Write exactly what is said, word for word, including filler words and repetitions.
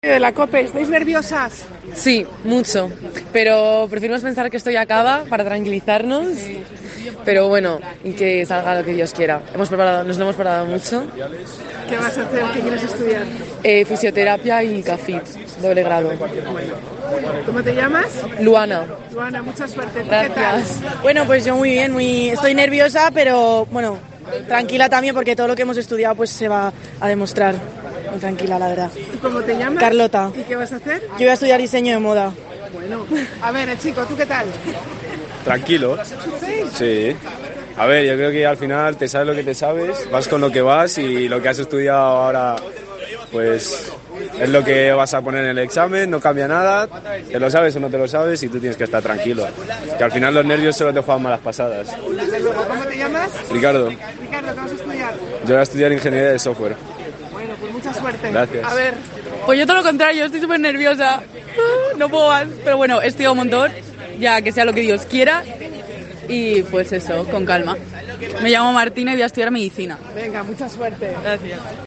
De la COPE, ¿estáis nerviosas? Sí, mucho, pero preferimos pensar que esto ya acaba para tranquilizarnos, pero bueno, y que salga lo que Dios quiera. Hemos preparado, nos lo hemos preparado mucho. ¿Qué vas a hacer? ¿Qué quieres estudiar? Eh, fisioterapia y CAFIT, doble grado. ¿Cómo te llamas? Luana. Luana, mucha suerte. ¿Tú Gracias. qué tal? Bueno, pues yo muy bien, muy estoy nerviosa, pero bueno, tranquila también porque todo lo que hemos estudiado pues se va a demostrar. Muy tranquila, la verdad. ¿Y cómo te llamas? Carlota. ¿Y qué vas a hacer? Yo voy a estudiar diseño de moda. Bueno, a ver, chico, ¿tú qué tal? Tranquilo. Sí. A ver, yo creo que al final te sabes lo que te sabes, vas con lo que vas y lo que has estudiado ahora, pues es lo que vas a poner en el examen, no cambia nada, te lo sabes o no te lo sabes y tú tienes que estar tranquilo. Que al final los nervios solo te juegan malas pasadas. Desde luego, ¿cómo te llamas? Ricardo, Ricardo, ¿qué vas a estudiar? yo voy a estudiar ingeniería de software. Bueno, pues mucha suerte. Gracias. A ver, Pues yo todo lo contrario, estoy súper nerviosa. No puedo más. Pero bueno, he estudiado un montón, ya que sea lo que Dios quiera. Y pues eso, con calma. Me llamo Martina y voy a estudiar medicina. venga, mucha suerte. Gracias.